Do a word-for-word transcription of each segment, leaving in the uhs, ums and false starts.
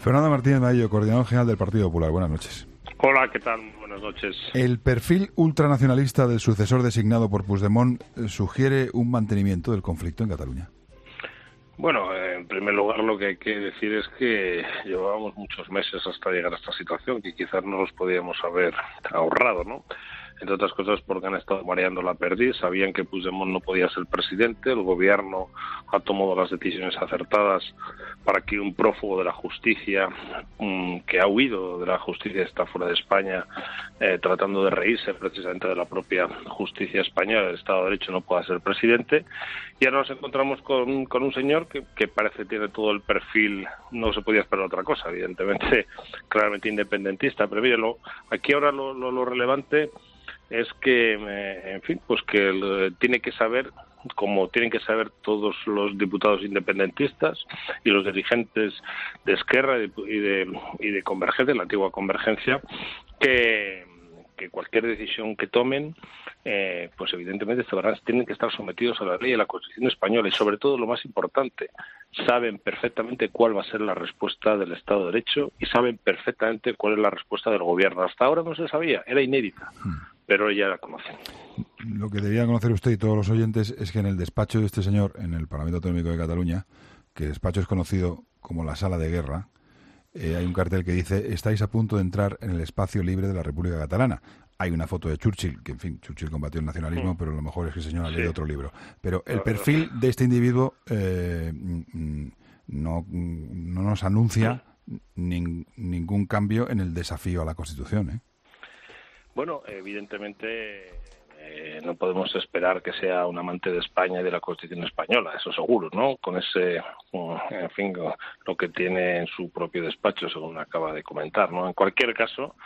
Fernando Martínez Maillo, coordinador general del Partido Popular. Buenas noches. Hola, ¿qué tal? Buenas noches. El perfil ultranacionalista del sucesor designado por Puigdemont sugiere un mantenimiento del conflicto en Cataluña. Bueno, en primer lugar lo que hay que decir es que llevábamos muchos meses hasta llegar a esta situación que quizás no nos podíamos haber ahorrado, ¿no? Entre otras cosas porque han estado mareando la perdiz, sabían que Puigdemont no podía ser presidente, el gobierno ha tomado las decisiones acertadas para que un prófugo de la justicia, um, que ha huido de la justicia, está fuera de España, eh, tratando de reírse precisamente de la propia justicia española, el Estado de Derecho, no pueda ser presidente. Y ahora nos encontramos con, con un señor que, que parece tiene todo el perfil, no se podía esperar otra cosa, evidentemente, claramente independentista, pero mírelo, aquí ahora lo, lo, lo relevante es que, eh, en fin, pues que el, tiene que saber, como tienen que saber todos los diputados independentistas y los dirigentes de Esquerra y de, y de Convergencia, la antigua Convergencia, que, que cualquier decisión que tomen, eh, pues evidentemente tienen que estar sometidos a la ley y a la Constitución española y, sobre todo, lo más importante, saben perfectamente cuál va a ser la respuesta del Estado de Derecho y saben perfectamente cuál es la respuesta del Gobierno. Hasta ahora no se sabía, era inédita. Pero ya la conocen. Lo que debería conocer usted y todos los oyentes es que en el despacho de este señor, en el Parlamento Autonómico de Cataluña, que el despacho es conocido como la sala de guerra, eh, hay un cartel que dice: estáis a punto de entrar en el espacio libre de la República Catalana. Hay una foto de Churchill, que en fin, Churchill combatió el nacionalismo, sí. Pero lo mejor es que el señor ha leído sí. otro libro. Pero el perfil de este individuo eh, no, no nos anuncia nin, ningún cambio en el desafío a la Constitución, ¿eh? Bueno, evidentemente eh, no podemos esperar que sea un amante de España y de la Constitución española, eso seguro, ¿no? Con ese, en fin, lo que tiene en su propio despacho, según acaba de comentar, ¿no? En cualquier caso,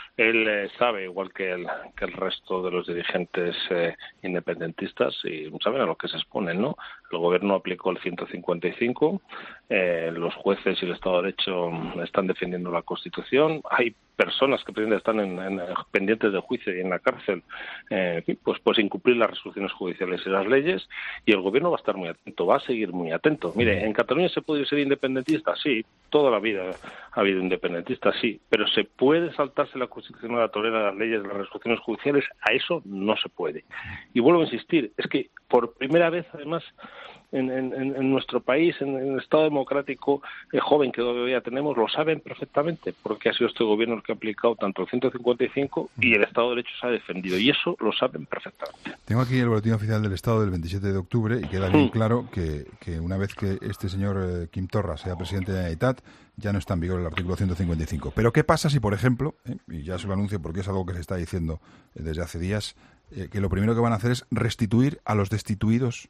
él eh, sabe, igual que el, que el resto de los dirigentes eh, independentistas, y saben a lo que se exponen, ¿no? El gobierno aplicó el ciento cincuenta y cinco, eh, los jueces y el Estado de Derecho están defendiendo la Constitución, hay personas que están en, en, pendientes de juicio y en la cárcel, eh, pues, pues incumplir las resoluciones judiciales y las leyes, y el gobierno va a estar muy atento, va a seguir muy atento. Mire, ¿en Cataluña se puede ser independentista? Sí, toda la vida ha habido independentistas, sí, pero ¿se puede saltarse la Constitución, la tolera las leyes, las resoluciones judiciales? A eso no se puede. Y vuelvo a insistir, es que por primera vez, además, En, en, en nuestro país, en, en el Estado democrático eh, joven que todavía tenemos, lo saben perfectamente, porque ha sido este gobierno el que ha aplicado tanto el ciento cincuenta y cinco y el Estado de Derecho se ha defendido, y eso lo saben perfectamente. Tengo aquí el boletín oficial del Estado del veintisiete de octubre y queda bien claro que, que una vez que este señor eh, Quim Torra sea presidente de la Generalitat, ya no está en vigor el artículo ciento cincuenta y cinco. Pero ¿qué pasa si, por ejemplo, eh, y ya se lo anuncio porque es algo que se está diciendo eh, desde hace días, eh, que lo primero que van a hacer es restituir a los destituidos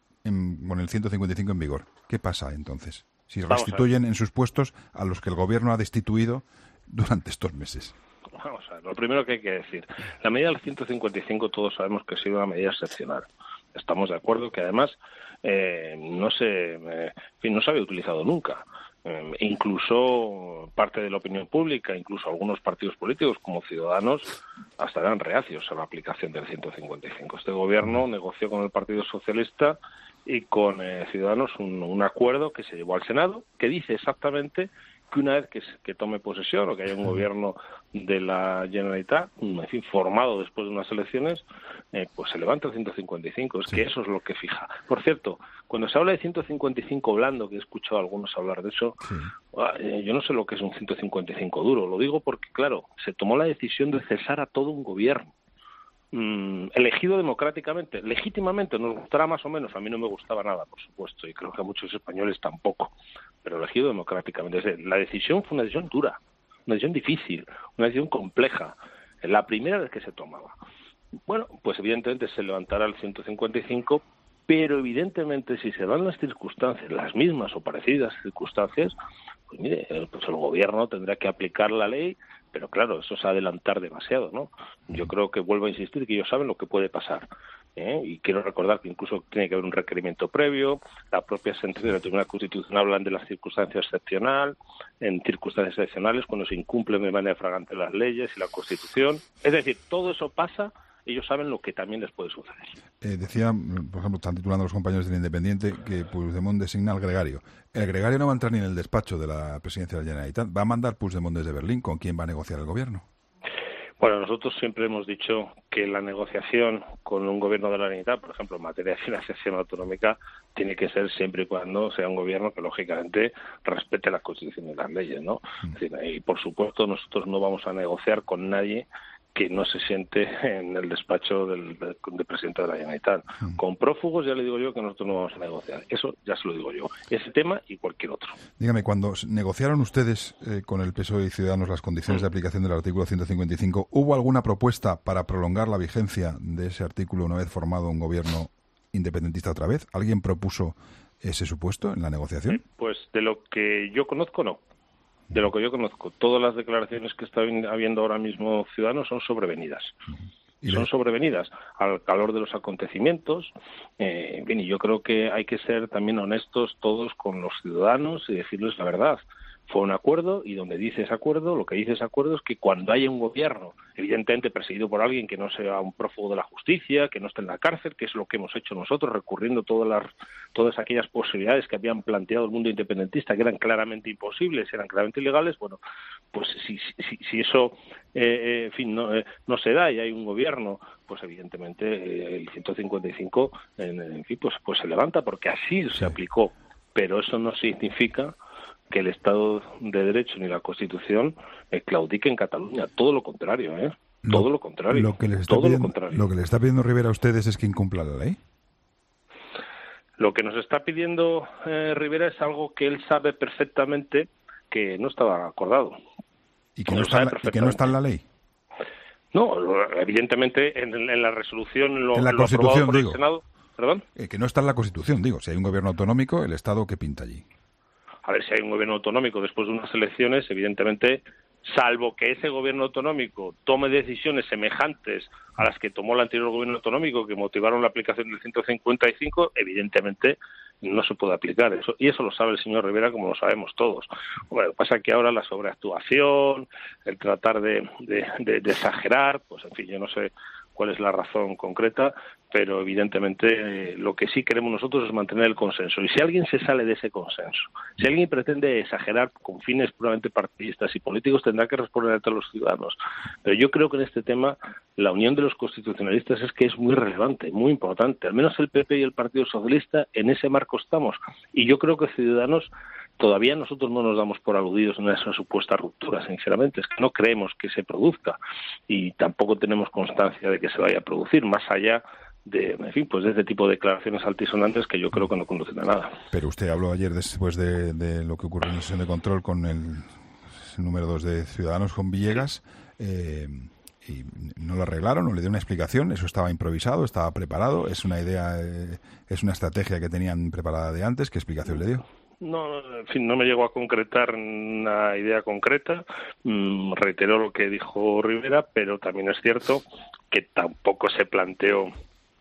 En, con el ciento cincuenta y cinco en vigor? ¿Qué pasa entonces? Si restituyen en sus puestos a los que el gobierno ha destituido durante estos meses. Vamos a ver, lo primero que hay que decir, la medida del ciento cincuenta y cinco todos sabemos que ha sido una medida excepcional. Estamos de acuerdo que además eh, no se, eh, en fin, no se había utilizado nunca. Eh, incluso parte de la opinión pública, incluso algunos partidos políticos como Ciudadanos, hasta eran reacios a la aplicación del ciento cincuenta y cinco. Este gobierno negoció con el Partido Socialista y con eh, Ciudadanos un, un acuerdo que se llevó al Senado, que dice exactamente que una vez que, que tome posesión o que haya un gobierno de la Generalitat, en fin, formado después de unas elecciones, eh, pues se levanta el ciento cincuenta y cinco. Es sí. que eso es lo que fija. Por cierto, cuando se habla de ciento cincuenta y cinco blando, que he escuchado a algunos hablar de eso, sí. eh, yo no sé lo que es un ciento cincuenta y cinco duro. Lo digo porque, claro, se tomó la decisión de cesar a todo un gobierno. Mm, elegido democráticamente, legítimamente, nos gustará más o menos, a mí no me gustaba nada, por supuesto, y creo que a muchos españoles tampoco, pero elegido democráticamente. Es decir, la decisión fue una decisión dura, una decisión difícil, una decisión compleja, la primera vez que se tomaba. Bueno, pues evidentemente se levantará el ciento cincuenta y cinco, pero evidentemente si se dan las circunstancias, las mismas o parecidas circunstancias, pues mire, pues el gobierno tendrá que aplicar la ley, pero claro, eso es adelantar demasiado, ¿no? Yo creo que vuelvo a insistir que ellos saben lo que puede pasar, ¿eh? Y quiero recordar que incluso tiene que haber un requerimiento previo, la propia sentencia del Tribunal Constitucional hablan de la circunstancia excepcional, en circunstancias excepcionales cuando se incumplen de manera flagrante las leyes y la Constitución, es decir, todo eso pasa ellos saben lo que también les puede suceder. Eh, decía, por ejemplo, están titulando los compañeros del Independiente que Puigdemont designa al gregario. El gregario no va a entrar ni en el despacho de la presidencia de la Generalitat, va a mandar Puigdemont desde Berlín. ¿Con quién va a negociar el gobierno? Bueno, nosotros siempre hemos dicho que la negociación con un gobierno de la Generalitat, por ejemplo, en materia de financiación autonómica, tiene que ser siempre y cuando sea un gobierno que, lógicamente, respete la Constitución y las leyes, ¿no? Mm. Es decir, y, por supuesto, nosotros no vamos a negociar con nadie que no se siente en el despacho del, del, del presidente de la Generalitat. Mm. Con prófugos ya le digo yo que nosotros no vamos a negociar. Eso ya se lo digo yo. Ese tema y cualquier otro. Dígame, cuando negociaron ustedes eh, con el P S O E y Ciudadanos las condiciones mm. de aplicación del artículo ciento cincuenta y cinco, ¿hubo alguna propuesta para prolongar la vigencia de ese artículo una vez formado un gobierno independentista otra vez? ¿Alguien propuso ese supuesto en la negociación? Pues de lo que yo conozco, no. De lo que yo conozco, todas las declaraciones que está habiendo ahora mismo Ciudadanos son sobrevenidas. ¿Y son sobrevenidas al calor de los acontecimientos? Eh, bien, y yo creo que hay que ser también honestos todos con los ciudadanos y decirles la verdad. Fue un acuerdo, y donde dice ese acuerdo, lo que dice ese acuerdo es que cuando haya un gobierno, evidentemente perseguido por alguien que no sea un prófugo de la justicia, que no esté en la cárcel, que es lo que hemos hecho nosotros, recurriendo todas las todas aquellas posibilidades que habían planteado el mundo independentista, que eran claramente imposibles, eran claramente ilegales, bueno, pues si, si, si eso, eh, en fin, no, eh, no se da y hay un gobierno, pues evidentemente eh, el ciento cincuenta y cinco, en, en fin, pues, pues se levanta, porque así se aplicó, pero eso no significa que el Estado de Derecho ni la Constitución eh, claudique en Cataluña. Todo lo contrario, ¿eh? Todo lo, lo contrario. Lo que, les está todo pidiendo, lo contrario. Lo que le está pidiendo Rivera a ustedes es que incumpla la ley. Lo que nos está pidiendo eh, Rivera es algo que él sabe perfectamente que no estaba acordado. ¿Y que, no está, la, ¿y que no está en la ley? No, evidentemente en, en la resolución... Lo, en la lo Constitución, por el digo. Senado, ¿perdón? Eh, que no está en la Constitución, digo. Si hay un gobierno autonómico, el Estado, ¿qué pinta allí? A ver, si hay un gobierno autonómico después de unas elecciones, evidentemente, salvo que ese gobierno autonómico tome decisiones semejantes a las que tomó el anterior gobierno autonómico que motivaron la aplicación del ciento cincuenta y cinco, evidentemente no se puede aplicar eso. Y eso lo sabe el señor Rivera, como lo sabemos todos. Bueno, lo que pasa es que ahora la sobreactuación, el tratar de, de, de, de exagerar, pues en fin, yo no sé cuál es la razón concreta, pero evidentemente eh, lo que sí queremos nosotros es mantener el consenso. Y si alguien se sale de ese consenso, si alguien pretende exagerar con fines puramente partidistas y políticos, tendrá que responder ante los ciudadanos. Pero yo creo que en este tema la unión de los constitucionalistas es que es muy relevante, muy importante. Al menos el P P y el Partido Socialista en ese marco estamos. Y yo creo que Ciudadanos... Todavía nosotros no nos damos por aludidos en esa supuesta ruptura, sinceramente. Es que no creemos que se produzca y tampoco tenemos constancia de que se vaya a producir, más allá de, en fin, pues de este tipo de declaraciones altisonantes que yo creo que no conducen a nada. Pero usted habló ayer, después de, de lo que ocurrió en la sesión de control con el, el número dos de Ciudadanos, con Villegas, eh, y no lo arreglaron, no le dio una explicación. Eso estaba improvisado, estaba preparado, es una idea, eh, es una estrategia que tenían preparada de antes. ¿Qué explicación le dio? No, en fin, no me llegó a concretar una idea concreta. Mm, reiteró lo que dijo Rivera, pero también es cierto que tampoco se planteó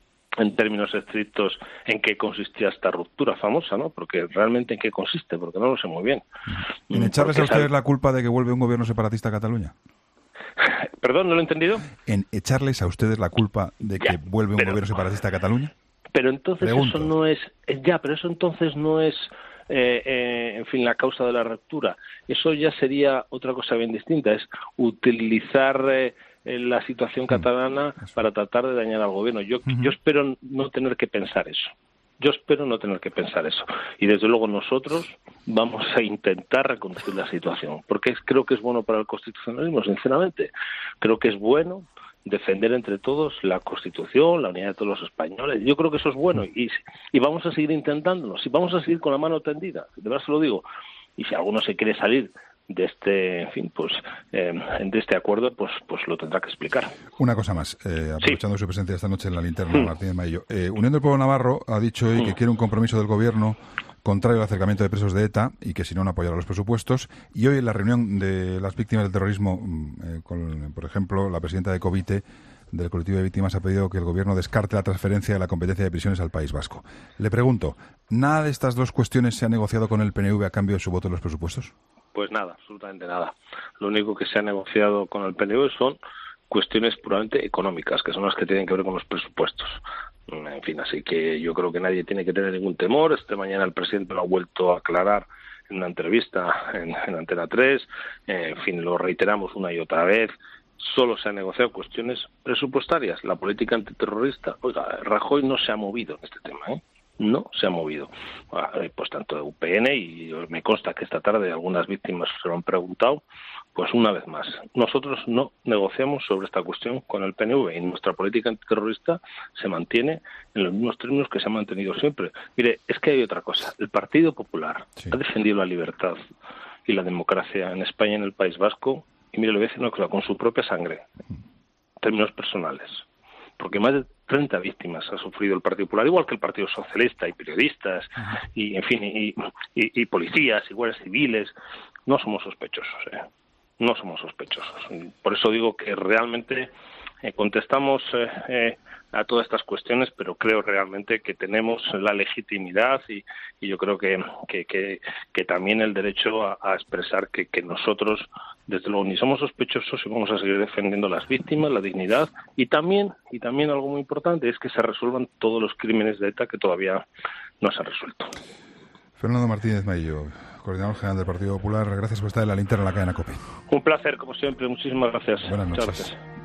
en términos estrictos en qué consistía esta ruptura famosa, ¿no? Porque realmente en qué consiste, porque no lo sé muy bien. ¿En echarles a ustedes sal... la culpa de que vuelve un gobierno separatista a Cataluña? ¿Perdón, no lo he entendido? ¿En echarles a ustedes la culpa de que ya, vuelve un pero... gobierno separatista a Cataluña? Pero entonces Pregunto. eso no es... Ya, pero eso entonces no es... Eh, eh, en fin, la causa de la ruptura. Eso ya sería otra cosa bien distinta, es utilizar eh, la situación catalana para tratar de dañar al gobierno. Yo, uh-huh. yo espero no tener que pensar eso. Yo espero no tener que pensar eso. Y desde luego nosotros vamos a intentar reconducir la situación, porque es, creo que es bueno para el constitucionalismo, sinceramente. Creo que es bueno defender entre todos la Constitución, la unidad de todos los españoles. Yo creo que eso es bueno y, y vamos a seguir intentándolo. Si vamos a seguir con la mano tendida, de verdad se lo digo. Y si alguno se quiere salir de este, en fin, pues eh, de este acuerdo, pues pues lo tendrá que explicar. Una cosa más, eh, aprovechando sí. su presencia esta noche en la linterna, mm. Martínez Maillo. Eh, Unión del Pueblo Navarro ha dicho hoy mm. que quiere un compromiso del Gobierno contrario al acercamiento de presos de ETA y que si no, no apoyará los presupuestos. Y hoy en la reunión de las víctimas del terrorismo, eh, con, por ejemplo, la presidenta de COVITE, del colectivo de víctimas, ha pedido que el Gobierno descarte la transferencia de la competencia de prisiones al País Vasco. Le pregunto, ¿nada de estas dos cuestiones se ha negociado con el P N V a cambio de su voto en los presupuestos? Pues nada, absolutamente nada. Lo único que se ha negociado con el P N V son cuestiones puramente económicas, que son las que tienen que ver con los presupuestos. En fin, así que yo creo que nadie tiene que tener ningún temor. Este mañana el presidente lo ha vuelto a aclarar en una entrevista en, en Antena tres. En fin, lo reiteramos una y otra vez. Solo se han negociado cuestiones presupuestarias. La política antiterrorista, oiga, Rajoy no se ha movido en este tema, ¿eh? No se ha movido. Pues tanto de U P N, y me consta que esta tarde algunas víctimas se lo han preguntado, pues una vez más, nosotros no negociamos sobre esta cuestión con el P N V y nuestra política antiterrorista se mantiene en los mismos términos que se ha mantenido siempre. Mire, es que hay otra cosa. El Partido Popular sí. ha defendido la libertad y la democracia en España y en el País Vasco, y mire, le voy a decir una cosa, con su propia sangre, en términos personales. Porque más de treinta víctimas ha sufrido el Partido Popular, igual que el Partido Socialista, y periodistas, uh-huh. y en fin, y, y, y policías, y guardias civiles. No somos sospechosos, ¿eh? No somos sospechosos. Por eso digo que realmente eh, contestamos eh, eh, a todas estas cuestiones, pero creo realmente que tenemos la legitimidad y, y yo creo que, que, que, que también el derecho a, a expresar que, que nosotros, desde luego, ni somos sospechosos y vamos a seguir defendiendo las víctimas, la dignidad, y también, y también algo muy importante es que se resuelvan todos los crímenes de ETA que todavía no se han resuelto. Fernando Martínez Maillo, coordinador general del Partido Popular, gracias por estar en la linterna de la cadena COPE. Un placer, como siempre, muchísimas gracias. Buenas noches. Muchas gracias.